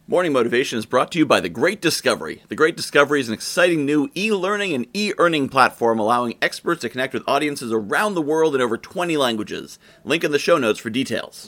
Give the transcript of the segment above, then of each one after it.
Morning Motivation is brought to you by The Great Discovery. The Great Discovery is an exciting new e-learning and e-earning platform allowing experts to connect with audiences around the world in over 20 languages. Link in the show notes for details.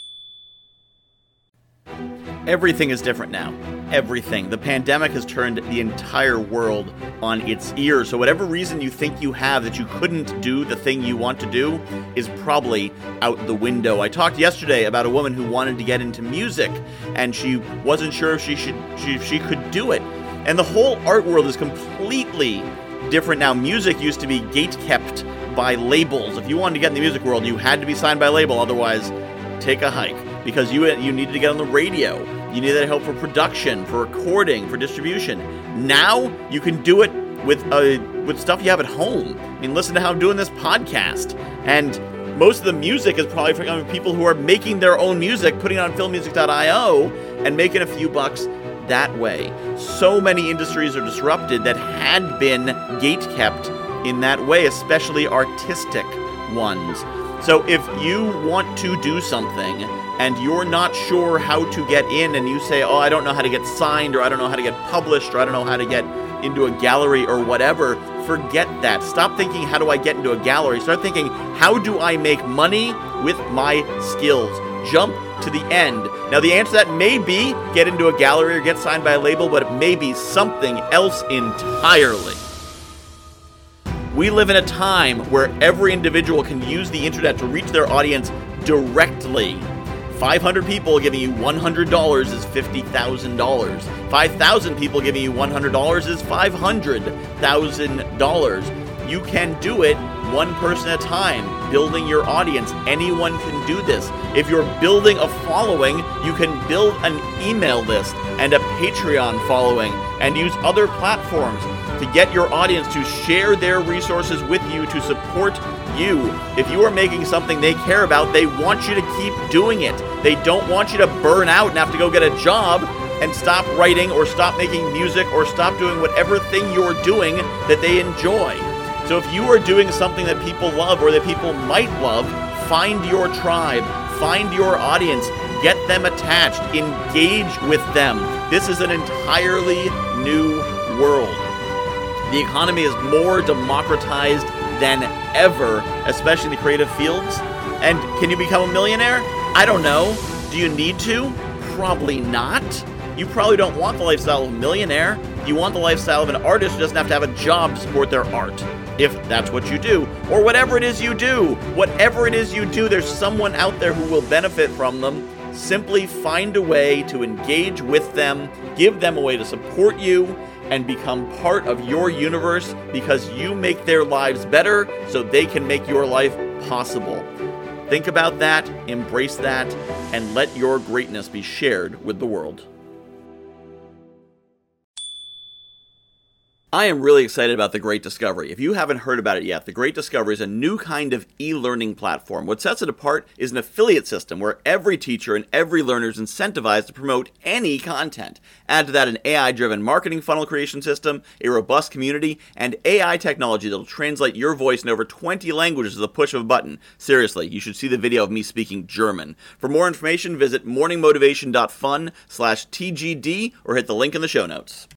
Everything is different now. Everything. The pandemic has turned the entire world on its ear. So whatever reason you think you have that you couldn't do the thing you want to do is probably out the window. I talked yesterday about a woman who wanted to get into music and she wasn't sure if she could do it. And the whole art world is completely different now. Music used to be gate-kept by labels. If you wanted to get in the music world, you had to be signed by a label. Otherwise, take a hike. Because you needed to get on the radio. You needed help for production, for recording, for distribution. Now, you can do it with stuff you have at home. I mean, listen to how I'm doing this podcast. And most of the music is probably from people who are making their own music, putting it on filmmusic.io, and making a few bucks that way. So many industries are disrupted that had been gate-kept in that way, especially artistic ones. So if you want to do something and you're not sure how to get in and you say, oh, I don't know how to get signed, or I don't know how to get published, or I don't know how to get into a gallery or whatever, forget that. Stop thinking, how do I get into a gallery? Start thinking, how do I make money with my skills? Jump to the end. Now, the answer to that may be get into a gallery or get signed by a label, but it may be something else entirely. We live in a time where every individual can use the internet to reach their audience directly. 500 people giving you $100 is $50,000. 5,000 people giving you $100 is $500,000. You can do it one person at a time, building your audience. Anyone can do this. If you're building a following, you can build an email list and a Patreon following and use other platforms to get your audience to share their resources with you to support you. If you are making something they care about, they want you to keep doing it. They don't want you to burn out and have to go get a job and stop writing or stop making music or stop doing whatever thing you're doing that they enjoy. So if you are doing something that people love or that people might love, find your tribe, find your audience, get them attached, engage with them. This is an entirely new world. The economy is more democratized than ever, especially in the creative fields. And can you become a millionaire? I don't know. Do you need to? Probably not. You probably don't want the lifestyle of a millionaire. You want the lifestyle of an artist who doesn't have to have a job to support their art, if that's what you do. Or whatever it is you do. Whatever it is you do, there's someone out there who will benefit from them. Simply find a way to engage with them, give them a way to support you, and become part of your universe because you make their lives better so they can make your life possible. Think about that, embrace that, and let your greatness be shared with the world. I am really excited about The Great Discovery. If you haven't heard about it yet, The Great Discovery is a new kind of e-learning platform. What sets it apart is an affiliate system where every teacher and every learner is incentivized to promote any content. Add to that an AI-driven marketing funnel creation system, a robust community, and AI technology that will translate your voice in over 20 languages with the push of a button. Seriously, you should see the video of me speaking German. For more information, visit morningmotivation.fun/TGD or hit the link in the show notes.